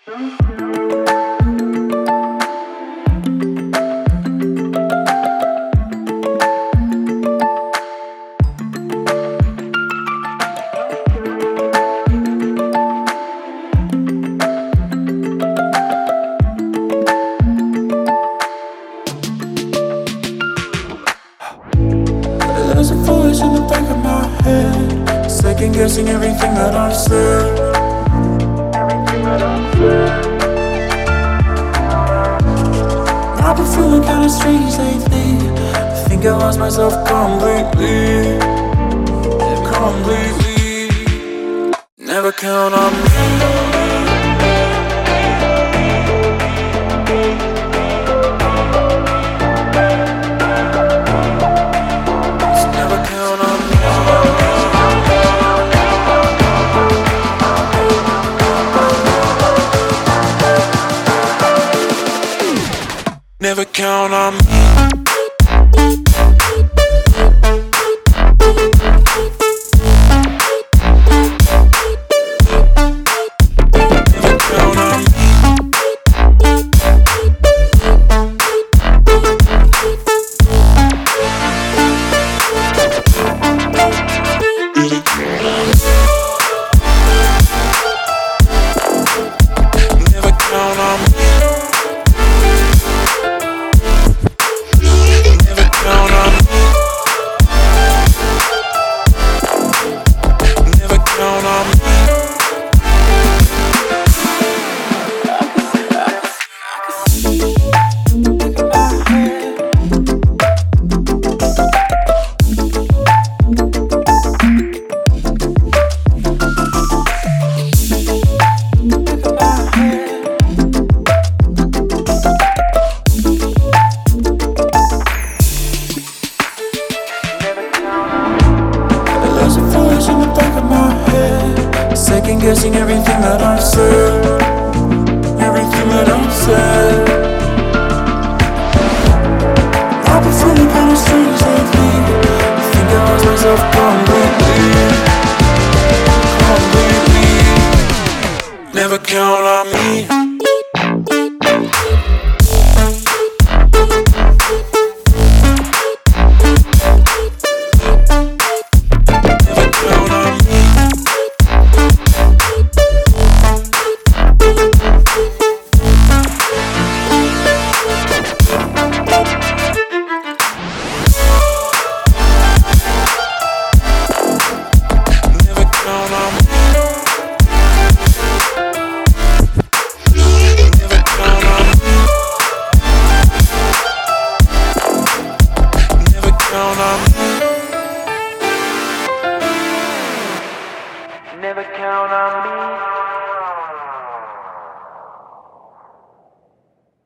There's a voice in the back of my head, second guessing everything that I've said. I've been feeling kinda strange lately. I think I lost myself completely. Never count on me. Never count on me. Second guessing everything that I've said. I've been feeling kinda strange lately. I think I lost myself completely. Never count on me.